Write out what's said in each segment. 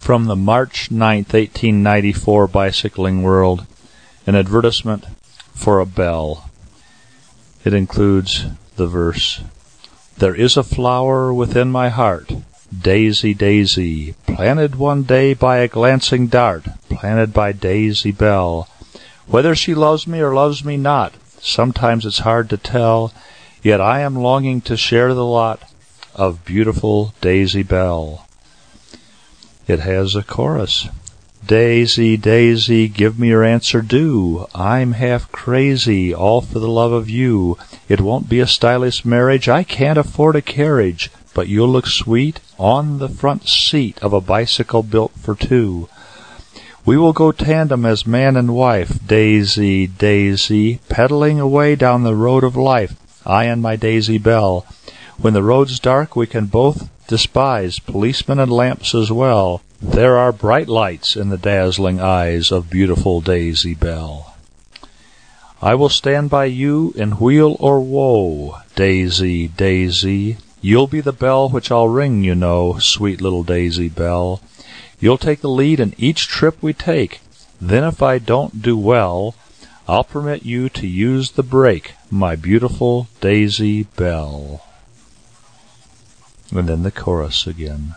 From the March 9th, 1894 Bicycling World, an advertisement for a bell. It includes the verse, "There is a flower within my heart, Daisy, Daisy, planted one day by a glancing dart, planted by Daisy Bell. Whether she loves me or loves me not, sometimes it's hard to tell, yet I am longing to share the lot of beautiful Daisy Bell." It has a chorus. "Daisy, Daisy, give me your answer due. I'm half crazy, all for the love of you. It won't be a stylish marriage, I can't afford a carriage, but you'll look sweet on the front seat of a bicycle built for two. We will go tandem as man and wife, Daisy, Daisy, pedaling away down the road of life, I and my Daisy Bell. When the road's dark we can both despise policemen and lamps as well. There are bright lights in the dazzling eyes of beautiful Daisy Bell. I will stand by you in weal or woe, Daisy, Daisy. You'll be the bell which I'll ring, you know, sweet little Daisy Bell. You'll take the lead in each trip we take. Then if I don't do well, I'll permit you to use the brake, my beautiful Daisy Bell." And then the chorus again.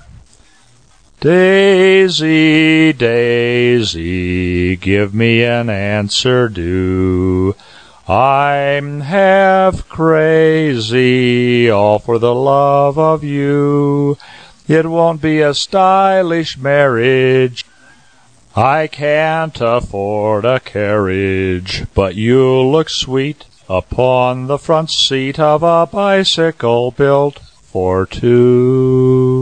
"Daisy, Daisy, give me an answer due. I'm half crazy, all for the love of you. It won't be a stylish marriage, I can't afford a carriage, but you'll look sweet upon the front seat of a bicycle built for two."